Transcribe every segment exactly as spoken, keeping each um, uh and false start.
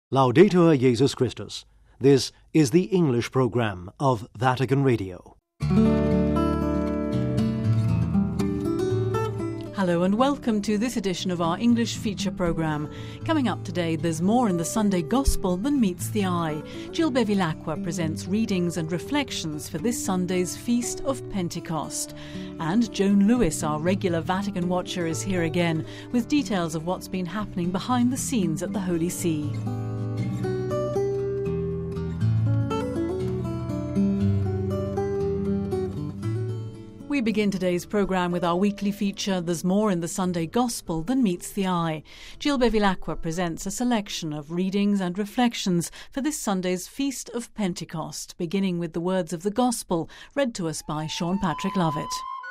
Laudetur Jesus Christus. This is the English program of Vatican Radio. Hello and welcome to this edition of our English feature programme. Coming up today, there's more in the Sunday Gospel than meets the eye. Jill Bevilacqua presents readings and reflections for this Sunday's Feast of Pentecost. And Joan Lewis, our regular Vatican watcher, is here again with details of what's been happening behind the scenes at the Holy See. We begin today's programme with our weekly feature, There's More in the Sunday Gospel Than Meets the Eye. Jill Bevilacqua presents a selection of readings and reflections for this Sunday's Feast of Pentecost, beginning with the words of the Gospel, read to us by Sean Patrick Lovett.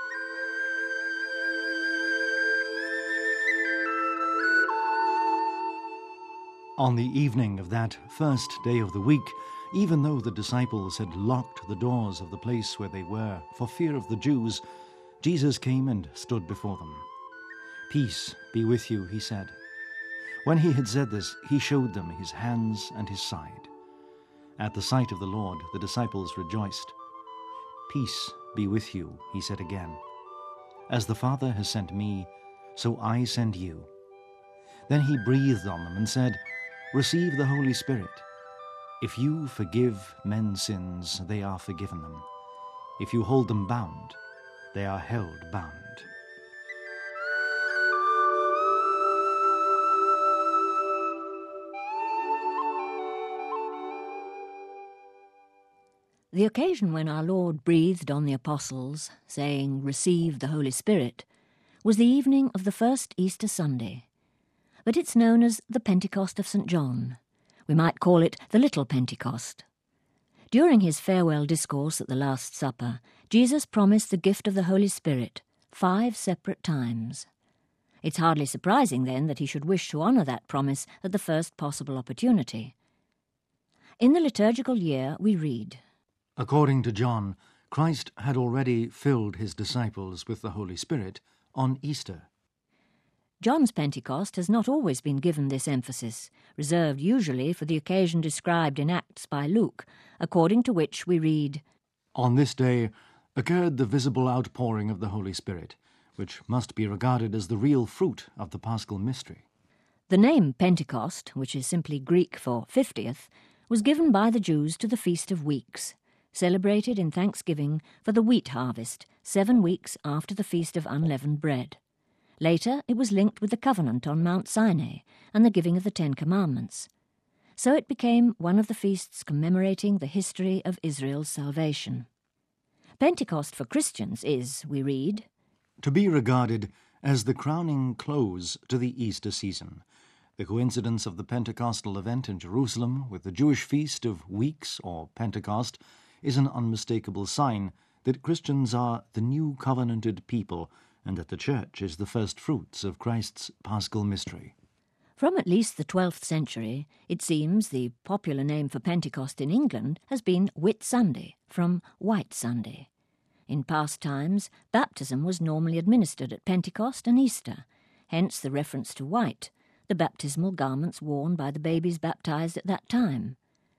On the evening of that first day of the week, even though the disciples had locked the doors of the place where they were for fear of the Jews, Jesus came and stood before them. "Peace be with you," he said. When he had said this, he showed them his hands and his side. At the sight of the Lord, the disciples rejoiced. "Peace be with you," he said again. "As the Father has sent me, so I send you." Then he breathed on them and said, "Receive the Holy Spirit. If you forgive men's sins, they are forgiven them. If you hold them bound, they are held bound." The occasion when our Lord breathed on the apostles, saying, "Receive the Holy Spirit," was the evening of the first Easter Sunday. But it's known as the Pentecost of Saint John. We might call it the Little Pentecost. During his farewell discourse at the Last Supper, Jesus promised the gift of the Holy Spirit five separate times. It's hardly surprising, then, that he should wish to honour that promise at the first possible opportunity. In the liturgical year, we read, According to John, Christ had already filled his disciples with the Holy Spirit on Easter. John's Pentecost has not always been given this emphasis, reserved usually for the occasion described in Acts by Luke, according to which we read, On this day occurred the visible outpouring of the Holy Spirit, which must be regarded as the real fruit of the Paschal mystery. The name Pentecost, which is simply Greek for fiftieth, was given by the Jews to the Feast of Weeks, celebrated in thanksgiving for the wheat harvest, seven weeks after the Feast of Unleavened Bread. Later, it was linked with the covenant on Mount Sinai and the giving of the Ten Commandments. So it became one of the feasts commemorating the history of Israel's salvation. Pentecost for Christians is, we read, to be regarded as the crowning close to the Easter season. The coincidence of the Pentecostal event in Jerusalem with the Jewish feast of Weeks, or Pentecost, is an unmistakable sign that Christians are the new covenanted people and that the Church is the first fruits of Christ's Paschal mystery. From at least the twelfth century, it seems the popular name for Pentecost in England has been Whit Sunday, from White Sunday. In past times, baptism was normally administered at Pentecost and Easter, hence the reference to white, the baptismal garments worn by the babies baptized at that time.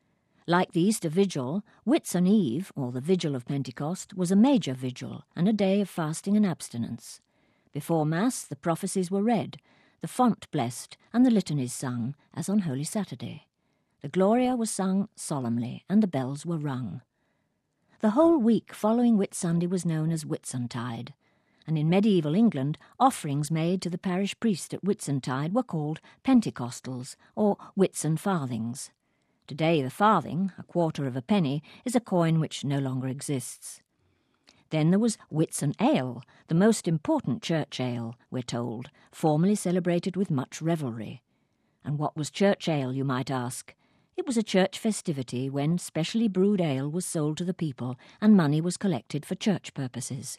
Like the Easter Vigil, Whitsun Eve, or the Vigil of Pentecost, was a major vigil and a day of fasting and abstinence. Before Mass, the prophecies were read, the font blessed, and the litanies sung, as on Holy Saturday. The Gloria was sung solemnly, and the bells were rung. The whole week following Whitsunday was known as Whitsuntide, and in medieval England, offerings made to the parish priest at Whitsuntide were called Pentecostals, or Whitsun farthings. Today the farthing, a quarter of a penny, is a coin which no longer exists. Then there was Whitsun Ale, the most important church ale, we're told, formerly celebrated with much revelry. And what was church ale, you might ask? It was a church festivity when specially brewed ale was sold to the people and money was collected for church purposes.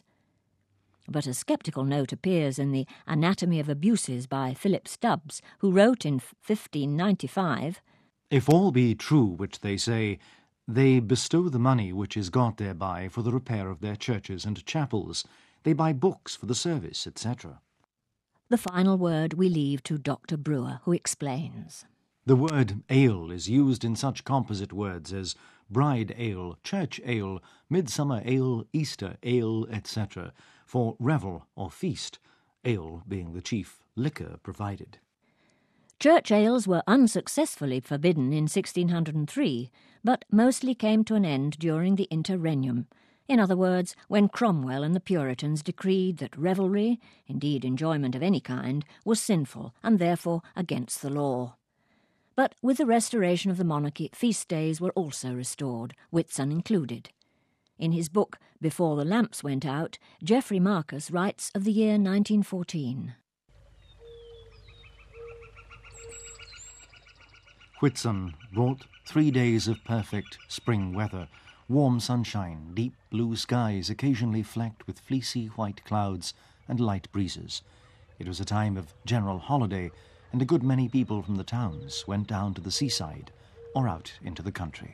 But a sceptical note appears in the Anatomy of Abuses by Philip Stubbs, who wrote in fifteen ninety-five, If all be true which they say, they bestow the money which is got thereby for the repair of their churches and chapels. They buy books for the service, et cetera. The final word we leave to Doctor Brewer, who explains. The word ale is used in such composite words as bride ale, church ale, midsummer ale, Easter ale, et cetera, for revel or feast, ale being the chief liquor provided. Church ales were unsuccessfully forbidden in sixteen oh three, but mostly came to an end during the interregnum. In other words, when Cromwell and the Puritans decreed that revelry, indeed enjoyment of any kind, was sinful and therefore against the law. But with the restoration of the monarchy, feast days were also restored, Whitsun included. In his book Before the Lamps Went Out, Geoffrey Marcus writes of the year nineteen fourteen. Whitsun brought three days of perfect spring weather, warm sunshine, deep blue skies occasionally flecked with fleecy white clouds and light breezes. It was a time of general holiday, and a good many people from the towns went down to the seaside or out into the country.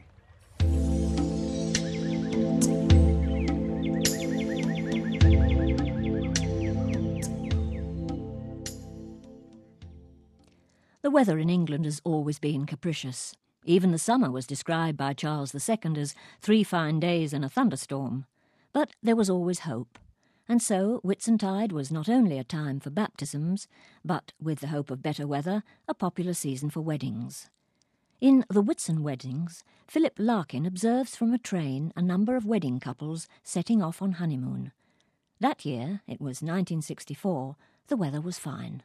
The weather in England has always been capricious. Even the summer was described by Charles the Second as three fine days and a thunderstorm. But there was always hope. And so Whitsuntide was not only a time for baptisms, but, with the hope of better weather, a popular season for weddings. In The Whitsun Weddings, Philip Larkin observes from a train a number of wedding couples setting off on honeymoon. That year, it was nineteen sixty-four, the weather was fine.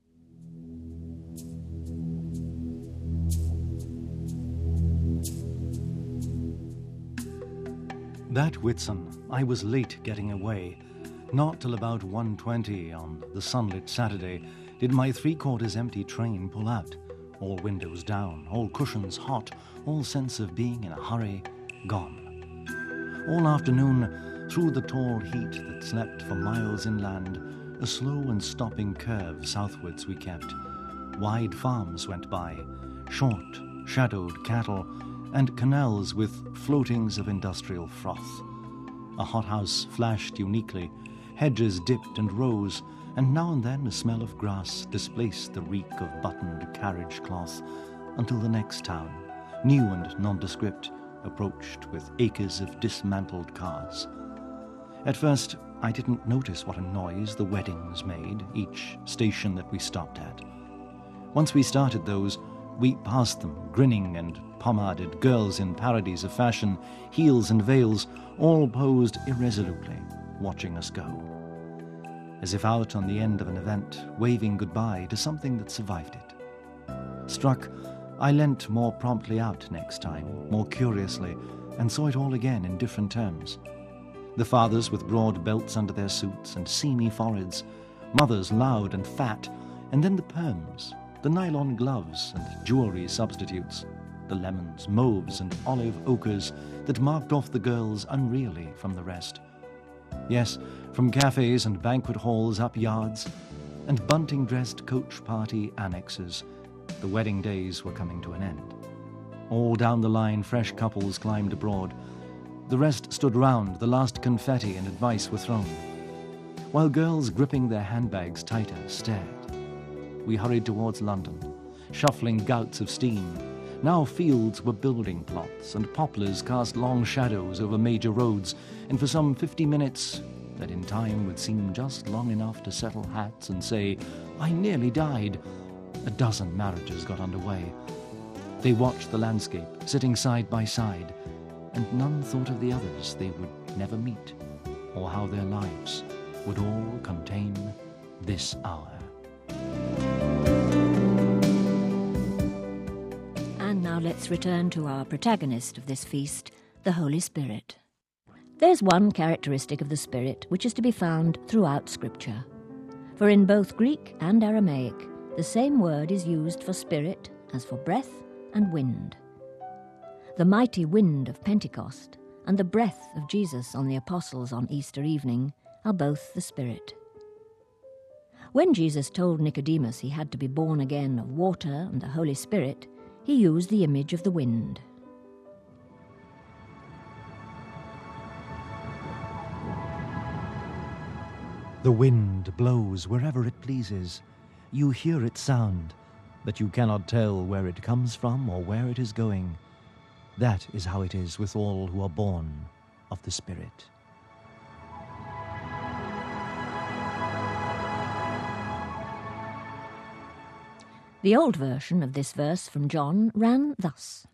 That Whitsun, I was late getting away. Not till about one twenty on the sunlit Saturday did my three-quarters empty train pull out. All windows down, all cushions hot, all sense of being in a hurry gone. All afternoon, through the tall heat that slept for miles inland, a slow and stopping curve southwards we kept. Wide farms went by, short, shadowed cattle, and canals with floatings of industrial froth. A hothouse flashed uniquely, hedges dipped and rose, and now and then a smell of grass displaced the reek of buttoned carriage cloth, until the next town, new and nondescript, approached with acres of dismantled cars. At first, I didn't notice what a noise the weddings made, each station that we stopped at. Once we started those, we passed them, grinning and pomaded girls in parodies of fashion, heels and veils, all posed irresolutely, watching us go. As if out on the end of an event, waving goodbye to something that survived it. Struck, I leant more promptly out next time, more curiously, and saw it all again in different terms. The fathers with broad belts under their suits and seamy foreheads, mothers loud and fat, and then the perms, the nylon gloves and jewelry substitutes, the lemons, mauves, and olive ochres that marked off the girls unreally from the rest. Yes, from cafes and banquet halls up yards, and bunting-dressed coach party annexes, the wedding days were coming to an end. All down the line fresh couples climbed abroad. The rest stood round, the last confetti and advice were thrown, while girls gripping their handbags tighter stared. We hurried towards London, shuffling gouts of steam. Now fields were building plots, and poplars cast long shadows over major roads, and for some fifty minutes, that in time would seem just long enough to settle hats and say, "I nearly died," a dozen marriages got underway. They watched the landscape, sitting side by side, and none thought of the others they would never meet, or how their lives would all contain this hour. And now let's return to our protagonist of this feast, the Holy Spirit. There's one characteristic of the Spirit which is to be found throughout Scripture. For in both Greek and Aramaic, the same word is used for spirit as for breath and wind. The mighty wind of Pentecost and the breath of Jesus on the apostles on Easter evening are both the Spirit. When Jesus told Nicodemus he had to be born again of water and the Holy Spirit, he used the image of the wind. The wind blows wherever it pleases. You hear its sound, that you cannot tell where it comes from or where it is going. That is how it is with all who are born of the Spirit. The old version of this verse from John ran thus.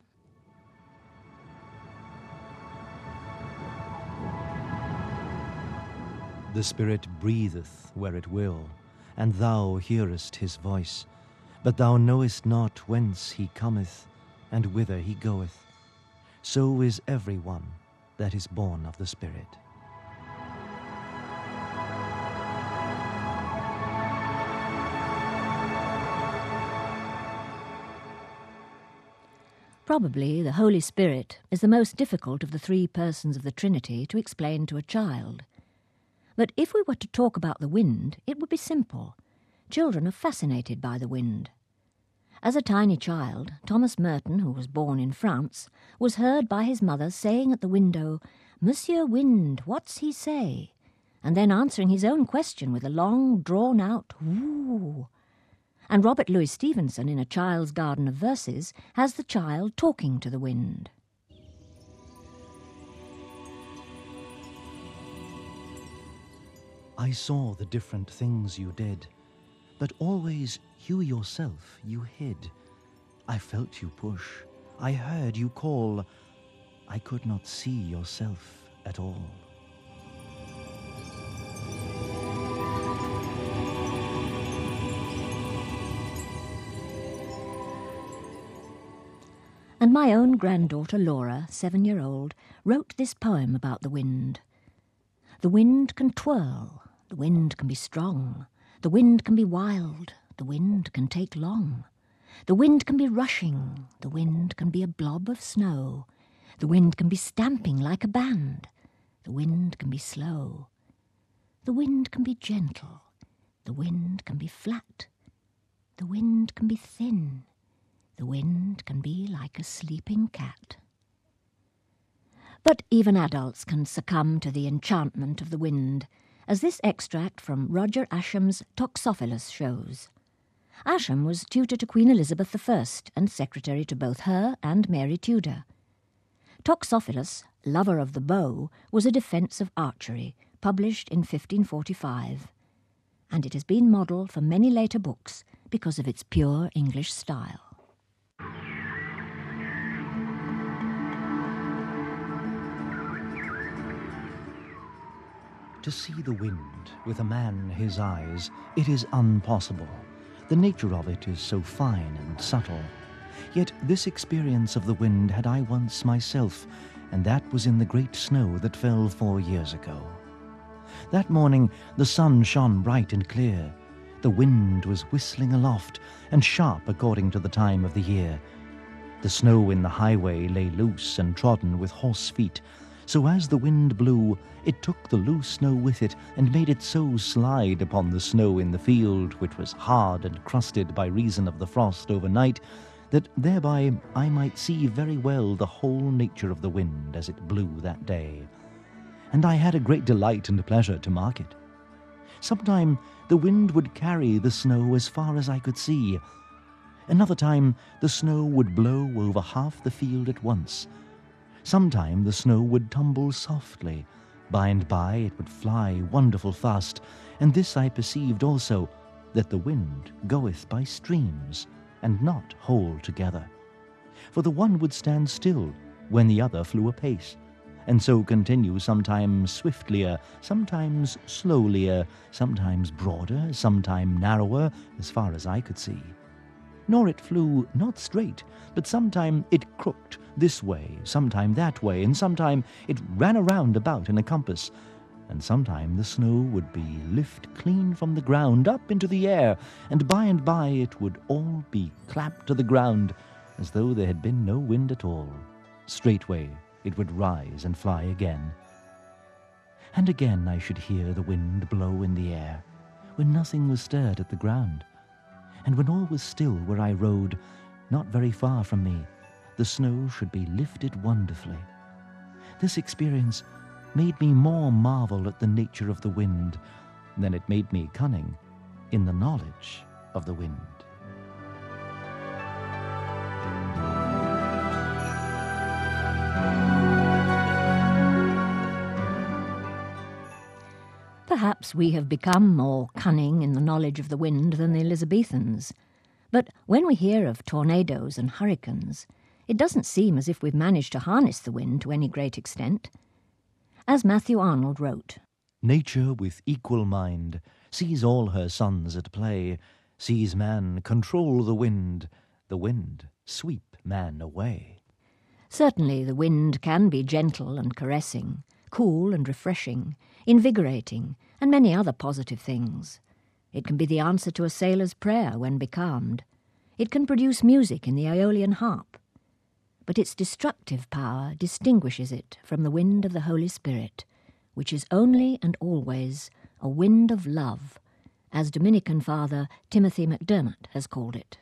The Spirit breatheth where it will, and thou hearest his voice, but thou knowest not whence he cometh, and whither he goeth. So is every one that is born of the Spirit. Probably the Holy Spirit is the most difficult of the three persons of the Trinity to explain to a child. But if we were to talk about the wind, it would be simple. Children are fascinated by the wind. As a tiny child, Thomas Merton, who was born in France, was heard by his mother saying at the window, "Monsieur Wind, what's he say?" and then answering his own question with a long, drawn-out "whoo." And Robert Louis Stevenson, in A Child's Garden of Verses, has the child talking to the wind. I saw the different things you did, but always you yourself you hid. I felt you push, I heard you call. I could not see yourself at all. And my own granddaughter Laura, seven-year-old, wrote this poem about the wind. The wind can twirl, the wind can be strong, the wind can be wild, the wind can take long. The wind can be rushing, the wind can be a blob of snow. The wind can be stamping like a band, the wind can be slow. The wind can be gentle, the wind can be flat, the wind can be thin. The wind can be like a sleeping cat. But even adults can succumb to the enchantment of the wind, as this extract from Roger Ascham's Toxophilus shows. Ascham was tutor to Queen Elizabeth the First and secretary to both her and Mary Tudor. Toxophilus, lover of the bow, was a defence of archery, published in fifteen forty-five, and it has been model for many later books because of its pure English style. To see the wind with a man his eyes, it is impossible. The nature of it is so fine and subtle. Yet this experience of the wind had I once myself, and that was in the great snow that fell four years ago. That morning the sun shone bright and clear. The wind was whistling aloft, and sharp according to the time of the year. The snow in the highway lay loose and trodden with horse feet, so as the wind blew, it took the loose snow with it, and made it so slide upon the snow in the field, which was hard and crusted by reason of the frost overnight, that thereby I might see very well the whole nature of the wind as it blew that day. And I had a great delight and pleasure to mark it. Sometime the wind would carry the snow as far as I could see. Another time the snow would blow over half the field at once. Sometime the snow would tumble softly. By and by it would fly wonderful fast, and this I perceived also, that the wind goeth by streams, and not whole together. For the one would stand still, when the other flew apace, and so continue sometimes swiftlier, sometimes slowlier, sometimes broader, sometime narrower, as far as I could see. Nor it flew not straight, but sometime it crooked this way, sometime that way, and sometime it ran around about in a compass, and sometime the snow would be lift clean from the ground up into the air, and by and by it would all be clapped to the ground, as though there had been no wind at all. Straightway it would rise and fly again. And again I should hear the wind blow in the air, when nothing was stirred at the ground. And when all was still where I rode, not very far from me, the snow should be lifted wonderfully. This experience made me more marvel at the nature of the wind than it made me cunning in the knowledge of the wind. perhaps we have become more cunning in the knowledge of the wind than the Elizabethans. But when we hear of tornadoes and hurricanes, it doesn't seem as if we've managed to harness the wind to any great extent. As Matthew Arnold wrote, "Nature with equal mind sees all her sons at play, sees man control the wind, the wind sweep man away." Certainly the wind can be gentle and caressing, cool and refreshing, invigorating, and many other positive things. It can be the answer to a sailor's prayer when becalmed. It can produce music in the Aeolian harp. But its destructive power distinguishes it from the wind of the Holy Spirit, which is only and always a wind of love, as Dominican Father Timothy McDermott has called it.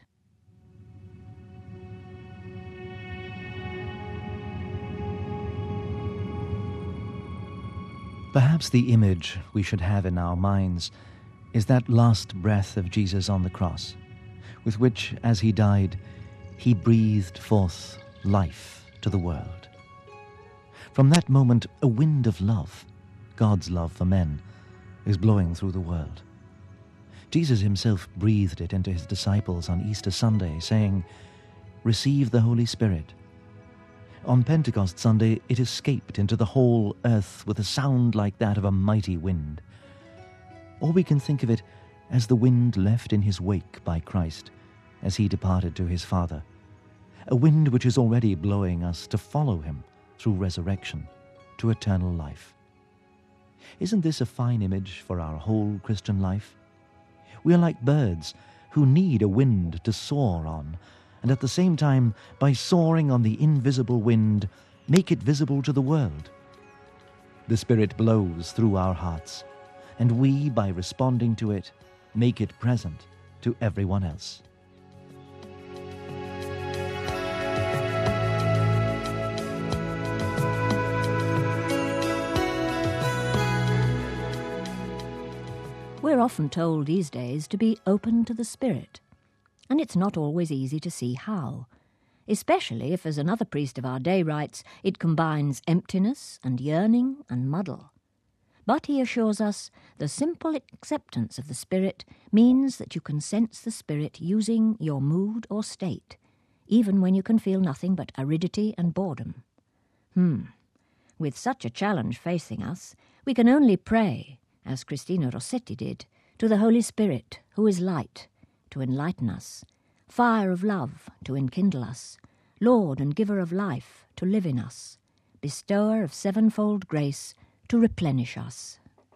Perhaps the image we should have in our minds is that last breath of Jesus on the cross, with which, as he died, he breathed forth life to the world. From that moment, a wind of love, God's love for men, is blowing through the world. Jesus himself breathed it into his disciples on Easter Sunday, saying, "Receive the Holy Spirit." On Pentecost Sunday, it escaped into the whole earth with a sound like that of a mighty wind. Or we can think of it as the wind left in his wake by Christ as he departed to his Father, a wind which is already blowing us to follow him through resurrection to eternal life. Isn't this a fine image for our whole Christian life? We are like birds who need a wind to soar on, and at the same time, by soaring on the invisible wind, make it visible to the world. The Spirit blows through our hearts, and we, by responding to it, make it present to everyone else. We're often told these days to be open to the Spirit, and it's not always easy to see how, especially if, as another priest of our day writes, it combines emptiness and yearning and muddle. But he assures us the simple acceptance of the Spirit means that you can sense the Spirit using your mood or state, even when you can feel nothing but aridity and boredom. Hmm. With such a challenge facing us, we can only pray, as Christina Rossetti did, to the Holy Spirit, who is light, to enlighten us, fire of love to enkindle us, Lord and giver of life to live in us, bestower of sevenfold grace to replenish us.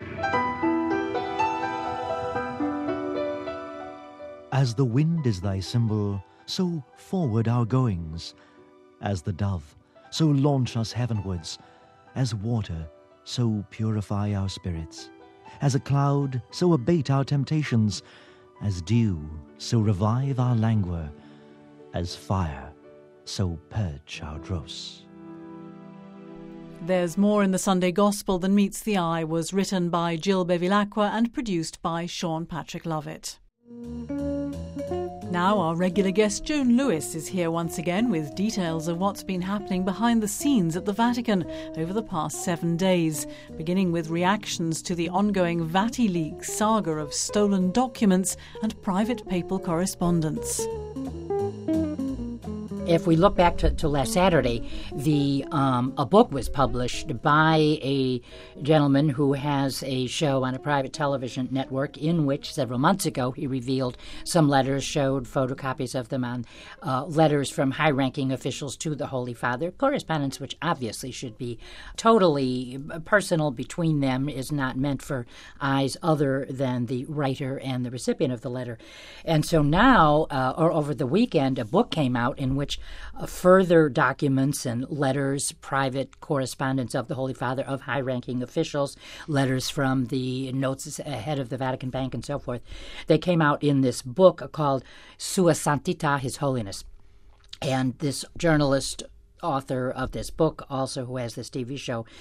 As the wind is thy symbol, so forward our goings. As the dove, so launch us heavenwards. As water, so purify our spirits. As a cloud, so abate our temptations. As dew, so revive our languor. As fire, so purge our dross. There's More in the Sunday Gospel Than Meets the Eye was written by Jill Bevilacqua and produced by Sean Patrick Lovett. Now our regular guest Joan Lewis is here once again with details of what's been happening behind the scenes at the Vatican over the past seven days, beginning with reactions to the ongoing VatiLeaks saga of stolen documents and private papal correspondence. If we look back to, to last Saturday, the um, a book was published by a gentleman who has a show on a private television network in which several months ago he revealed some letters, showed photocopies of them on uh, letters from high-ranking officials to the Holy Father, correspondence which obviously should be totally personal between them, is not meant for eyes other than the writer and the recipient of the letter. And so now, uh, or over the weekend, a book came out in which Uh, further documents and letters, private correspondence of the Holy Father, of high-ranking officials, letters from the notes ahead of the Vatican Bank and so forth, they came out in this book called Sua Santità, His Holiness. And this journalist, author of this book, also who has this T V show,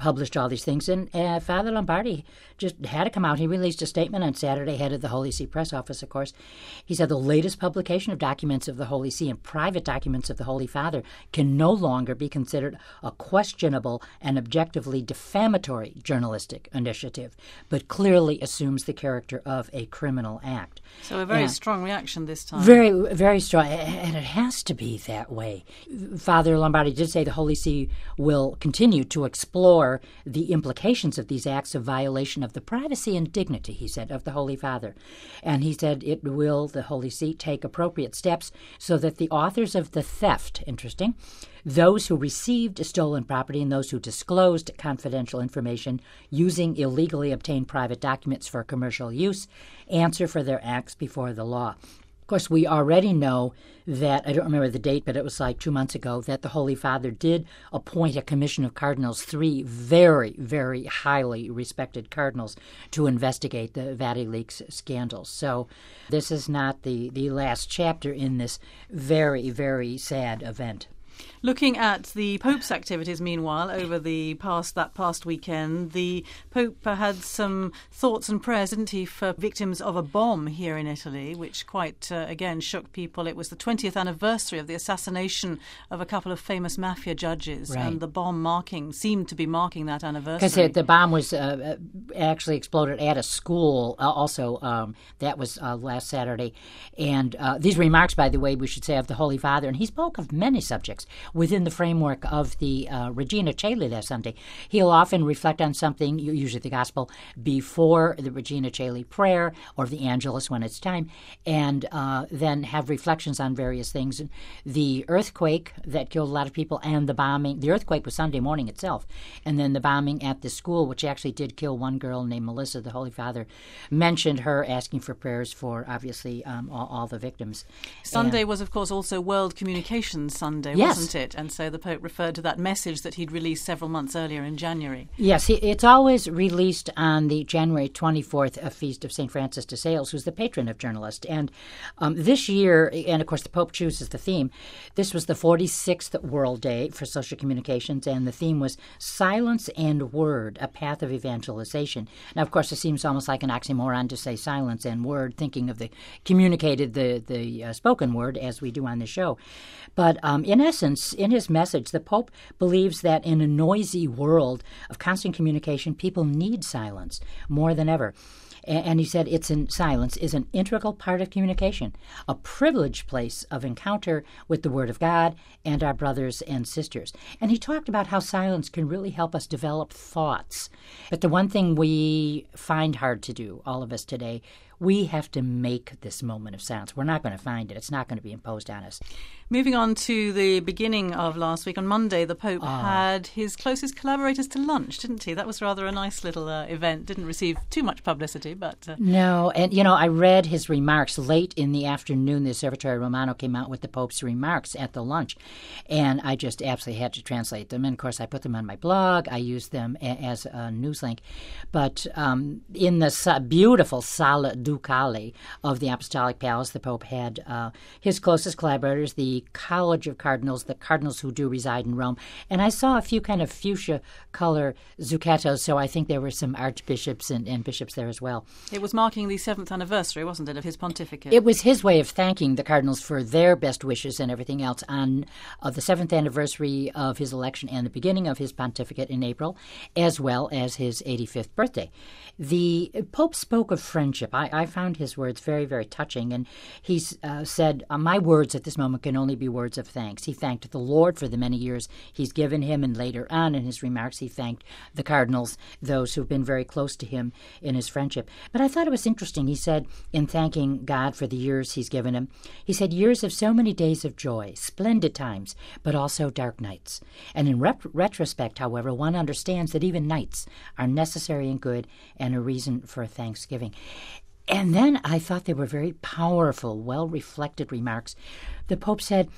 published all these things. And uh, Father Lombardi just had to come out. He released a statement on Saturday, head of the Holy See press office, of course. He said the latest publication of documents of the Holy See and private documents of the Holy Father can no longer be considered a questionable and objectively defamatory journalistic initiative, but clearly assumes the character of a criminal act. So a very and strong reaction this time. Very, very strong, and it has to be that way. Father Lombardi did say the Holy See will continue to explore the implications of these acts of violation of the privacy and dignity, he said, of the Holy Father. And he said it will, the Holy See, take appropriate steps so that the authors of the theft, interesting, those who received stolen property and those who disclosed confidential information using illegally obtained private documents for commercial use answer for their acts before the law. Of course, we already know that, I don't remember the date, but it was like two months ago, that the Holy Father did appoint a commission of cardinals, three very, very highly respected cardinals, to investigate the VatiLeaks scandals. So this is not the, the last chapter in this very, very sad event. Looking at the Pope's activities, meanwhile, over the past that past weekend, the Pope had some thoughts and prayers, didn't he, for victims of a bomb here in Italy, which quite, uh, again, shook people. It was the twentieth anniversary of the assassination of a couple of famous mafia judges, right. and the bomb marking seemed to be marking that anniversary. Because the bomb was uh, actually exploded at a school uh, also. Um, that was uh, last Saturday. And uh, these remarks, by the way, we should say, of the Holy Father, and he spoke of many subjects within the framework of the uh, Regina Coeli last Sunday. He'll often reflect on something, usually the Gospel, before the Regina Coeli prayer or the Angelus when it's time, and uh, then have reflections on various things. The earthquake that killed a lot of people and the bombing, the earthquake was Sunday morning itself, and then the bombing at the school, which actually did kill one girl named Melissa. The Holy Father mentioned her asking for prayers for, obviously, um, all, all the victims. Sunday and, was, of course, also World Communications Sunday, yes. wasn't it? And so the Pope referred to that message that he'd released several months earlier in January. Yes, it's always released on the January twenty-fourth feast of Saint Francis de Sales, who's the patron of journalists. And um, this year, and of course the Pope chooses the theme, this was the forty-sixth World Day for Social Communications, and the theme was Silence and Word, a Path of Evangelization. Now, of course, it seems almost like an oxymoron to say silence and word, thinking of the communicated, the, the uh, spoken word, as we do on the show. But um, in essence, in his message, the Pope believes that in a noisy world of constant communication, people need silence more than ever. And he said it's in silence is an integral part of communication, a privileged place of encounter with the Word of God and our brothers and sisters. And he talked about how silence can really help us develop thoughts. But the one thing we find hard to do, all of us today, we have to make this moment of silence. We're not going to find it. It's not going to be imposed on us. Moving on to the beginning of last week, on Monday, the Pope oh. had his closest collaborators to lunch, didn't he? That was rather a nice little uh, event. Didn't receive too much publicity, but... Uh... No, and, you know, I read his remarks late in the afternoon. The Osservatore Romano came out with the Pope's remarks at the lunch, and I just absolutely had to translate them. And, of course, I put them on my blog. I used them a- as a news link. But um, in the sa- beautiful Sala Ducale of the Apostolic Palace, the Pope had uh, his closest collaborators, the College of Cardinals, the cardinals who do reside in Rome. And I saw a few kind of fuchsia color zucchettos, so I think there were some archbishops and, and bishops there as well. It was marking the seventh anniversary, wasn't it, of his pontificate? It was his way of thanking the cardinals for their best wishes and everything else on uh, the seventh anniversary of his election and the beginning of his pontificate in April, as well as his eighty-fifth birthday. The Pope spoke of friendship. I, I found his words very, very touching, and he uh, said, uh, my words at this moment can only be words of thanks. He thanked the Lord for the many years he's given him, and later on in his remarks he thanked the cardinals, those who've been very close to him in his friendship. But I thought it was interesting. He said, in thanking God for the years he's given him, he said, years of so many days of joy, splendid times, but also dark nights. And in rep- retrospect, however, one understands that even nights are necessary and good and a reason for thanksgiving. And then I thought they were very powerful, well-reflected remarks. The Pope said,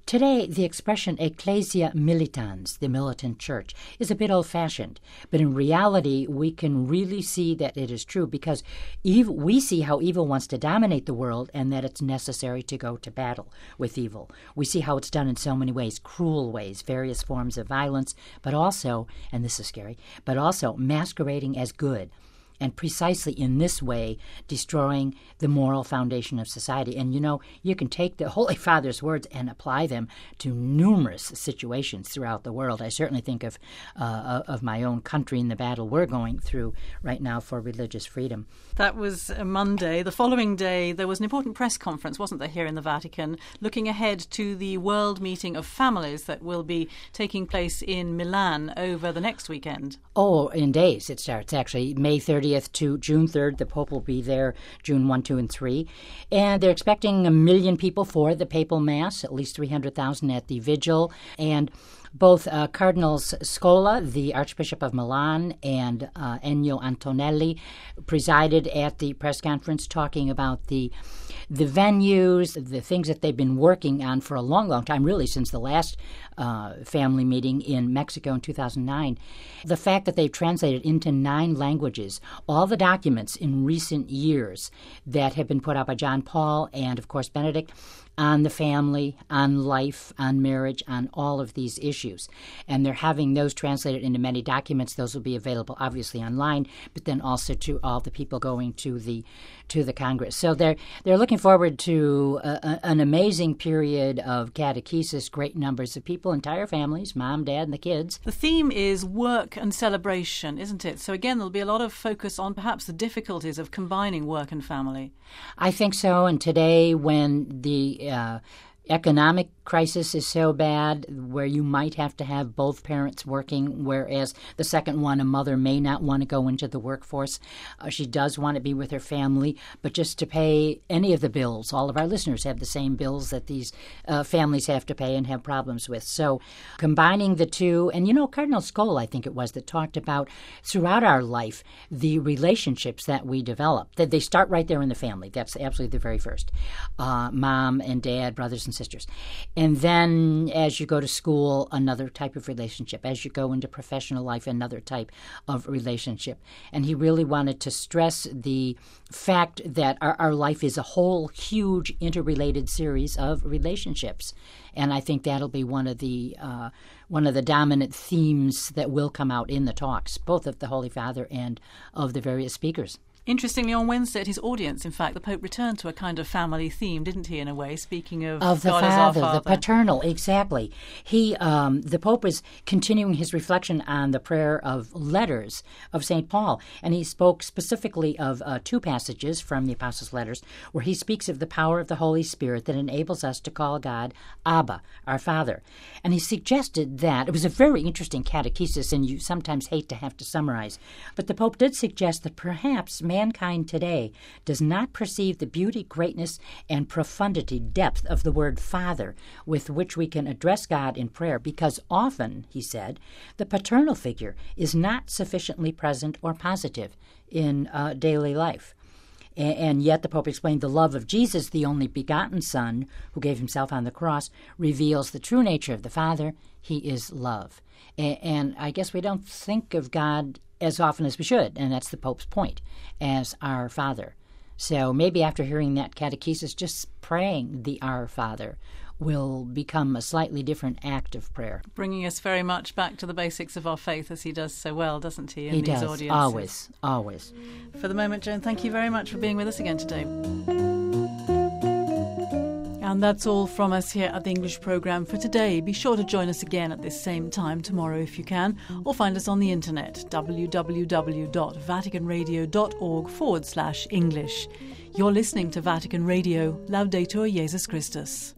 Today, the expression ecclesia militans, the militant church, is a bit old-fashioned, but in reality, we can really see that it is true because evil, we see how evil wants to dominate the world and that it's necessary to go to battle with evil. We see how it's done in so many ways, cruel ways, various forms of violence, but also, and this is scary, but also masquerading as good. And precisely in this way, destroying the moral foundation of society. And, you know, you can take the Holy Father's words and apply them to numerous situations throughout the world. I certainly think of uh, of my own country and the battle we're going through right now for religious freedom. That was a Monday. The following day, there was an important press conference, wasn't there, here in the Vatican, looking ahead to the World Meeting of Families that will be taking place in Milan over the next weekend. Oh, in days it starts, actually. May thirtieth to June third. The Pope will be there June first, two, and three. And they're expecting a million people for the Papal Mass, at least three hundred thousand at the Vigil. And both uh, Cardinals Scola, the Archbishop of Milan, and uh, Ennio Antonelli presided at the press conference talking about the the venues, the things that they've been working on for a long, long time, really since the last uh, family meeting in Mexico in two thousand nine. The fact that they've translated into nine languages all the documents in recent years that have been put out by John Paul and, of course, Benedict, on the family, on life, on marriage, on all of these issues. And they're having those translated into many documents. Those will be available, obviously, online, but then also to all the people going to the to the Congress. So they're they're looking forward to a, a, an amazing period of catechesis, great numbers of people, entire families, mom, dad, and the kids. The theme is work and celebration, isn't it? So again, there'll be a lot of focus on perhaps the difficulties of combining work and family. I think so. And today, when the uh, economic crisis is so bad where you might have to have both parents working, whereas the second one, a mother, may not want to go into the workforce. Uh, she does want to be with her family, but just to pay any of the bills. All of our listeners have the same bills that these uh, families have to pay and have problems with. So combining the two, and you know, Cardinal Scola, I think it was, that talked about throughout our life the relationships that we develop. That they start right there in the family. That's absolutely the very first. Uh, mom and dad, brothers and sisters. And then as you go to school, another type of relationship. As you go into professional life, another type of relationship. And he really wanted to stress the fact that our, our life is a whole huge interrelated series of relationships. And I think that'll be one of the uh, one of the dominant themes that will come out in the talks, both of the Holy Father and of the various speakers. Interestingly, on Wednesday at his audience, in fact, the Pope returned to a kind of family theme, didn't he, in a way, speaking of, of the God father, as our Father. The paternal, exactly. He, um, the Pope is continuing his reflection on the prayer of letters of Saint Paul, and he spoke specifically of uh, two passages from the Apostles' letters where he speaks of the power of the Holy Spirit that enables us to call God Abba, our Father. And he suggested that, it was a very interesting catechesis, and you sometimes hate to have to summarize, but the Pope did suggest that perhaps mankind today does not perceive the beauty, greatness, and profundity, depth of the word Father with which we can address God in prayer because often, he said, the paternal figure is not sufficiently present or positive in uh, daily life. And yet the Pope explained the love of Jesus, the only begotten Son, who gave himself on the cross, reveals the true nature of the Father. He is love. And I guess we don't think of God as often as we should, and that's the Pope's point, as our Father. So maybe after hearing that catechesis, just praying the Our Father will become a slightly different act of prayer. Bringing us very much back to the basics of our faith, as he does so well, doesn't he, in he these does, audiences? always, always. For the moment, Joan, thank you very much for being with us again today. And that's all from us here at the English programme for today. Be sure to join us again at this same time tomorrow if you can, or find us on the internet, www.vaticanradio.org forward slash English. You're listening to Vatican Radio. Laudetur Jesus Christus.